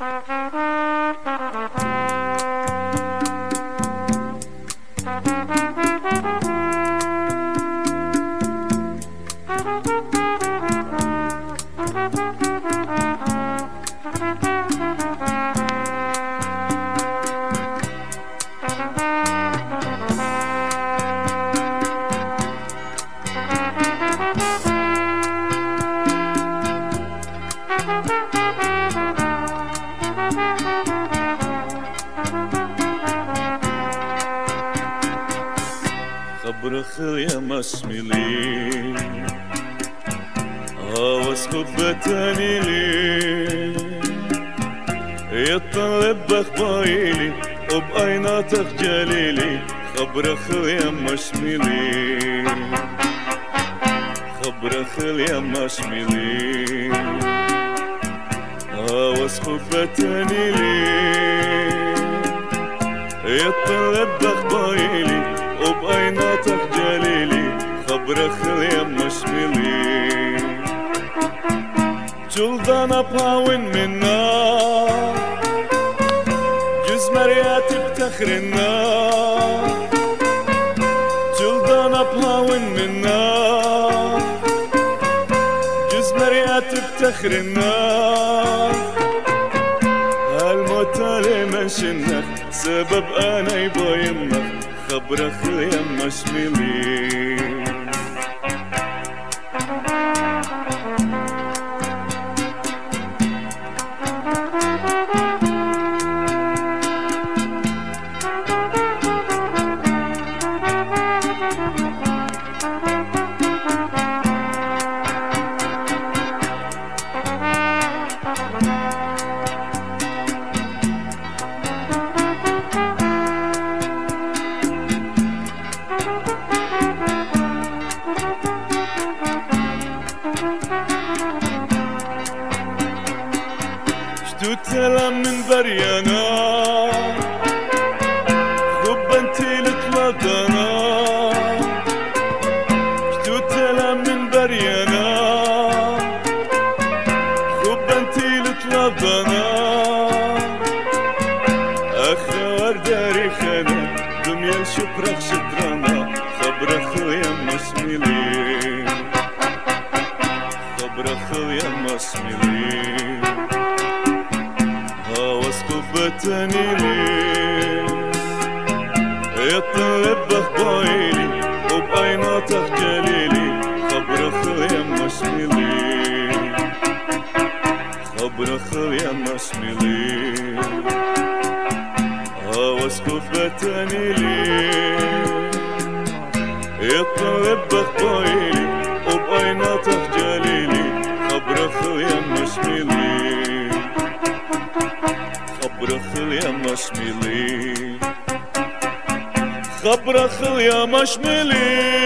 خبرخ يا مسملي هاوس خبتني لي يطلب بخبايلي وبأيناتك جليلي خبرخ يا مسملي خبرخ يا مسملي هاوس خبتني لي يطلب بخبايلي وبأيناتك جليلي خبرخ يا مشملي جلدان أبهاون منا جز مرياتي بتخرنا جلدان أبهاون منا جز مرياتي بتخرنا هالموتالي منشنك سبب أنا يبايمك خبرخ يا مشملي تلام من بريانا خب انتي لطلقنا تلام من بريانا خب انتي لطلقنا اخر داري خنا دنيا الشبرخ شطرنا خبرخ يا مسملي خبرخ يا مسملي خبتني لي يطلب بخبايلي وبأيناتك جليلي خبرخ يا مسملي خبرخ يا مسملي هاوس خبتني لي يطلب بخبايلي وبأيناتك جليلي خبرخ يا مسملي خبرخ يا مشملي خبرخ يا مشملي